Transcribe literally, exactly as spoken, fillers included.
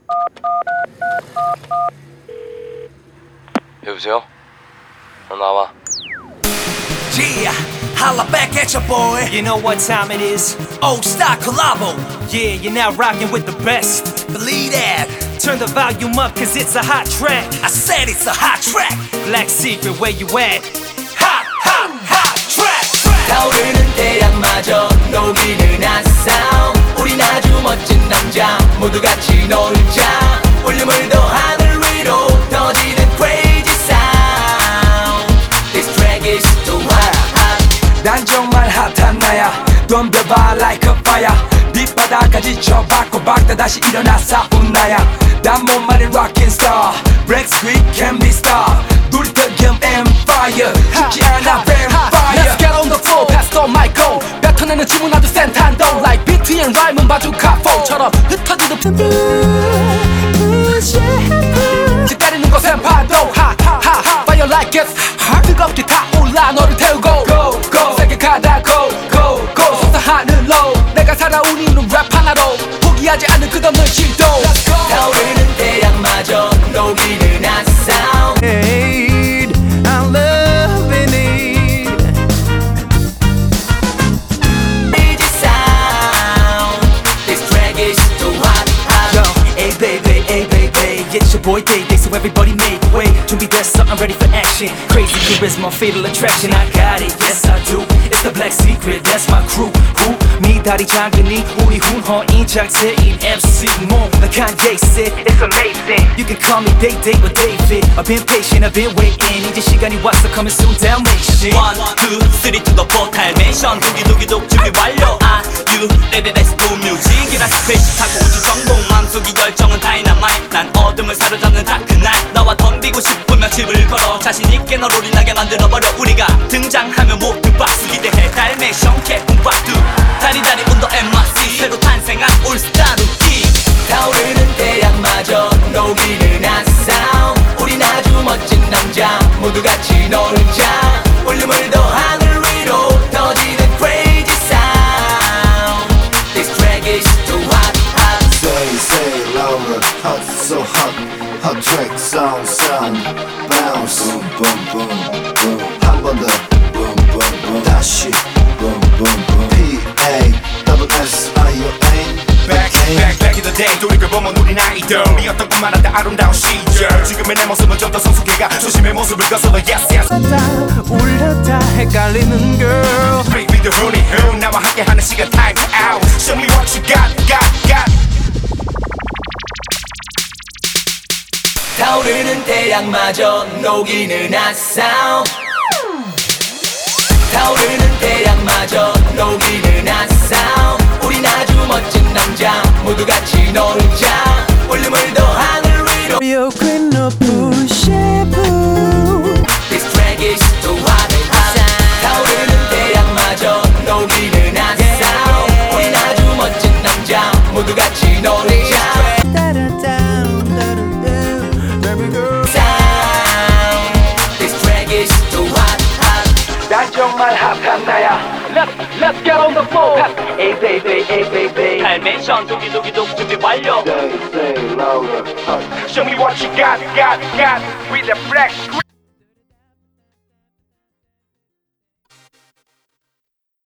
여보세요? 어, 나와. Yeah, holla back at your boy. You know what time it is? Old Star Collabo. Yeah, you're now rocking with the best. Believe that. Turn the volume up cause it's a hot track. I said it's a hot track. Black Secret, where you at? Hot, hot, hot track. 타오르는 태양마저 녹이는 한 sound. 우린 아주 멋진 남자 모두 같이 놀자. 볼륨을 더 하늘 위로 터지는 crazy sound. This track is too hot, hot. 난 정말 핫한 나야. 덤벼봐 like a fire. 밑바닥까지 쳐박고 박다 다시 일어나 싸운 나야. 난 몸만의 rocking star. Black Sweet can be star. 놀이터 겸 empire. 죽지 않아 vampire. Let's get on the floor, pass the mic on. 뱉어내는 춤은 아주 센 탄도. Like 비트 and rhyme은 바주카 포처럼 흩어지듯 기다리는 것엔 파도. 하하하 fire like it's hot. 뜨겁게 타올라 너를 태우고 Go go 세게 가다 go go go 솟아 하늘로 내가 살아온 이유는 랩 하나로 포기하지 않는 끝없는 시도. Let's go. 타오르는 태양마저 녹이는 한 sound. I'm loving it. Crazy sound. This track is too hot, hot. Yo, hey baby, hey baby, it's your boy Day Day, so everybody make way. 준비됐어, I'm ready for action. Crazy charisma, fatal attraction, I got it, yes I do. It's the Black Secret, that's my crew. Who? 네 다리 작으니 우리 훈허인 작태인 엠씨 모. Like Kanye said, it's amazing. You can call me Day Day or David. I've been patient, I've been waiting. 이제 시간이 왔어, coming soon, Dalmatian. One, two, three to the four 달메이션 두기두기독 준비 완료. Are you ready? Let's do music. 이란 스페이스 타고 우주 정복 마음속이 열정은 다이너마이트. 난 어둠을 사로잡는 다크나이트. 너와 덤비고 싶으면 집을 걸어 자신있게 널 올인하게 만들어버려. 우리가 등장하면 모두 박수 기대해. 달메이션 개꿈 박두 다리다리 운더 엠아씨 새로 탄생한 올스타 루키. 타오르는 태양마저 녹이는 한 sound. 우린 아주 멋진 남자 모두 같이 놀자. 볼륨을 더 하늘 위로 터지는 crazy sound. This track is too hot, hot. Say, say louder, hot, so hot. Hot track, sound, sound. Bounce, boom, boom, boom, boom. 한 번 더, boom, boom, boom. 다시, boom, boom, boom. P A double S I O N. Back, back, back in the day 돌이켜보면 우린 아이돌. 미었던 꿈만 한때 아름다운 시절. 지금의 내 모습은 좀 더 성숙해가 조심의 모습을 거슬러 yes, yes. 울렸다 헷갈리는 girl. Baby the honey who 나와 함께하는 시간 time out. Show me what you got, got, got. 타오르는 태양마저 녹이는 한 sound. 타오르는 태양마저 녹이는 한 sound. 우린 아주 멋진 남자 모두 같이 놀자. 볼륨을 더 하늘 위로. You could not push it. This track is too hot, hot. 타오르는 태양마저 녹이는 한 sound. 우린 아주 멋진 남자 모두 같이 놀자. 난 정말 핫한 나야. Let's, let's get on the floor. Hey baby, hey baby. 달메이션 두기두기독 준비 완료. Say, say louder, hot. Show me what you got, got, got. With the black